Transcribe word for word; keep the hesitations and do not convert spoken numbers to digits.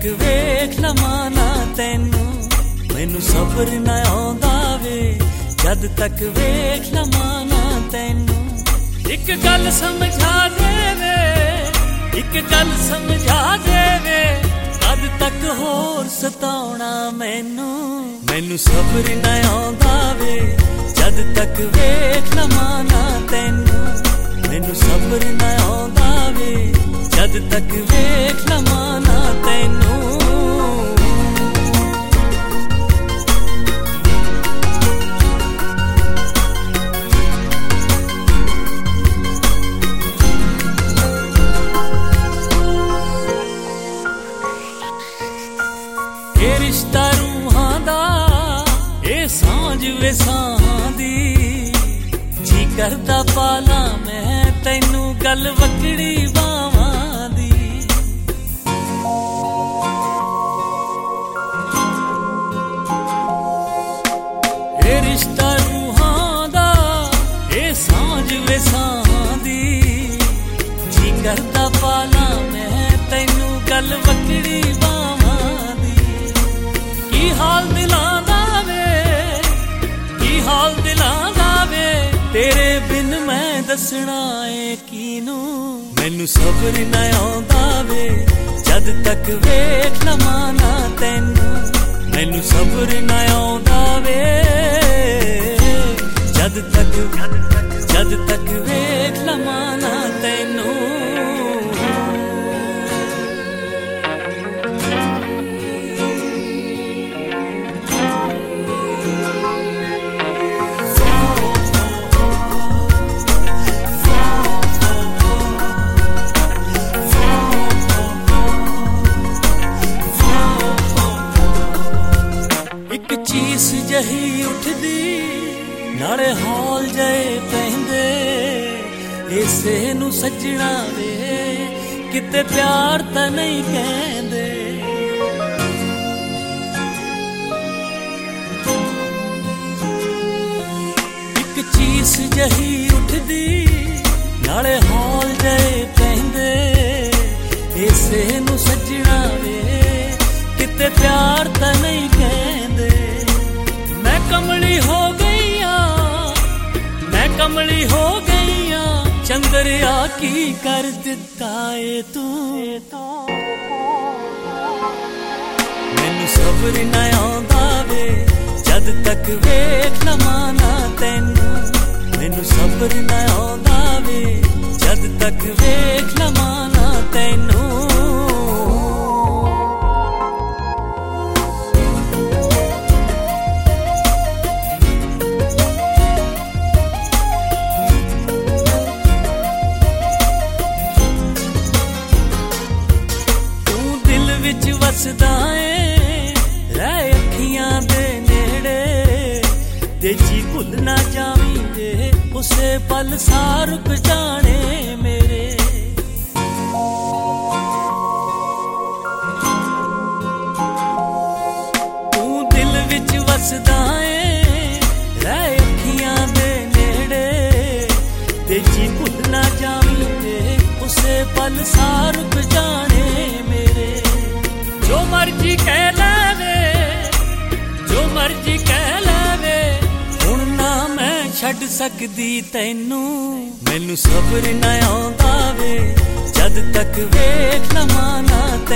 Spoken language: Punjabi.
ਵੇਖ ਲਵਾਂ ਨਾ ਤੈਨੂੰ, ਮੈਨੂੰ ਸਬਰ ਨਾ ਆਉਂਦਾ ਵੇ ਜਦ ਤੱਕ ਵੇਖ ਲਵਾਂ ਨਾ ਤੈਨੂੰ। ਇੱਕ ਗੱਲ ਸਮਝਾ ਦੇਵੇ, ਇੱਕ ਗੱਲ ਸਮਝਾ ਦੇਵੇ, ਕਦ ਤੱਕ ਹੋਰ ਸਤਾਉਣਾ ਮੈਨੂੰ। ਮੈਨੂੰ ਸਬਰ ਨਾ ਆਉਂਦਾ ਵੇ ਜਦ ਤੱਕ ਵੇਖ ਲਵਾਂ ਨਾ ਤੈਨੂੰ, ਮੈਨੂੰ ਸਬਰ ਨਾ ਆਉਂਦਾ ਵੇ ਜਦ ਤੱਕ ਵੇਖ ਲਵਾਂ ਨਾ ਤੈਨੂੰ। ਇਹ ਰਿਸ਼ਤਾ ਰੂਹਾਂ ਦਾ, ਇਹ ਸਾਂਝ ਵੇ ਸਾਹਾਂ ਦੀ, ਜੀ ਕਰਦਾ ਪਾਲਾਂ ਮੈਂ ਤੈਨੂੰ ਗੱਲ ਵਕੜੀ ਬਾਵਾਂ ਦੀ। ਇਹ ਰਿਸ਼ਤਾ ਰੂਹਾਂ ਦਾ, ਇਹ ਸਾਂਝ ਵੇ ਸਾਹਾਂ ਦੀ, ਜੀ ਕਰਦਾ ਪਾਲਾਂ ਮੈਂ ਤੈਨੂੰ ਗੱਲ ਵਕੜੀ ਬਾਵਾਂ ਦੀ। ਕੀ ਹਾਲ ਦਿਲਾਂ ਦਾ ਵੇ, ਕੀ ਹਾਲ ਦਿਲਾਂ ਦਾ ਵੇ, ਤੇਰੇ ਬਿਨ ਮੈਂ ਦੱਸਣਾ ਏ ਕਿਨੂੰ। ਮੈਨੂੰ ਸਬਰ ਨਾ ਆਉਂਦਾ ਵੇ ਜਦ ਤੱਕ ਵੇਖ ਲਵਾਂ ਨਾ ਤੈਨੂੰ, ਮੈਨੂੰ ਸਬਰ ਨਾ ਆਉਂਦਾ ਵੇ ਜਦ ਤੱਕ ਜਦ ਤੱਕ ਵੇਖ ਲਵਾਂ ਨਾ ਤੈਨੂੰ। ਇੱਕ ਚੀਸ ਜਹੀ ਉੱਠਦੀ ਨਾਲੇ ਹੌਲ ਜਏ ਪੈਂਦੇ, ਇਸੇ ਨੂੰ ਸੱਜਣਾ ਵੇ ਕਿਤੇ ਪਿਆਰ ਤਾਂ ਨਹੀਂ ਕਹਿੰਦੇ। ਇੱਕ ਚੀਸ ਜਹੀ ਉੱਠਦੀ ਨਾਲੇ ਹੌਲ ਜਏ ਪੈਂਦੇ, ਇਸੇ ਨੂੰ ਸੱਜਣਾ ਵੇ ਕਿਤੇ ਪਿਆਰ ਤਾਂ ਨਹੀਂ ਕਹਿੰਦੇ। ਮੈਂ ਕਮਲੀ ਹੋ ਗਈ ਆਂ, ਮੈਂ ਕਮਲੀ ਹੋ ਗਈ ਆਂ, ਚੰਦਰਿਆ ਕੀ ਕਰ ਦਿੱਤਾ ਏ ਤੂੰ। ਮੈਨੂੰ ਸਬਰ ਨਾ ਆਉਂਦਾ ਵੇ ਜਦ ਤੱਕ ਵੇਖ ਲਵਾਂ ਨਾ ਤੈਨੂੰ, ਮੈਨੂੰ ਸਬਰ ਨਾ ਆਉਂਦਾ ਵੇ ਜਦ ਤੱਕ ਵੇਖ ਲਵਾਂ ਨਾ ਤੈਨੂੰ। ਵਸਦਾ ਏ ਰਹਿ ਅੱਖੀਆਂ ਦੇ ਨੇੜੇ, ਤੇ ਜੀ ਭੁੱਲ ਨਾ ਜਾਵੀਂ ਵੇ ਉਸੇ ਪਲ ਸਾਹ ਰੁਕ ਜਾਣੇ ਮੇਰੇ। ਤੂੰ ਦਿਲ ਵਿੱਚ ਵਸਦਾ ਏ ਰਹਿ ਅੱਖੀਆਂ ਦੇ ਨੇੜੇ, ਤੇ ਜੀ ਭੁੱਲ ਨਾ ਜਾਵੀਂ ਵੇ ਉਸੇ ਪਲ ਸਾਹ ਰੁਕ ਜਾਣੇ ਮੇਰੇ। ਜੋ ਮਰਜੀ ਕਹਿ ਲੈਵੇ, ਜੋ ਮਰਜੀ ਕਹਿ ਲੈਵੇ, ਹੁਣ ਨਾ ਮੈਂ ਛੱਡ ਸਕਦੀ ਤੈਨੂੰ। ਮੈਨੂੰ ਸਬਰ ਨਾ ਆਉਂਦਾ ਵੇ ਜਦ ਤੱਕ ਵੇਖ ਲਵਾਂ ਨਾ ਤੈਨੂੰ।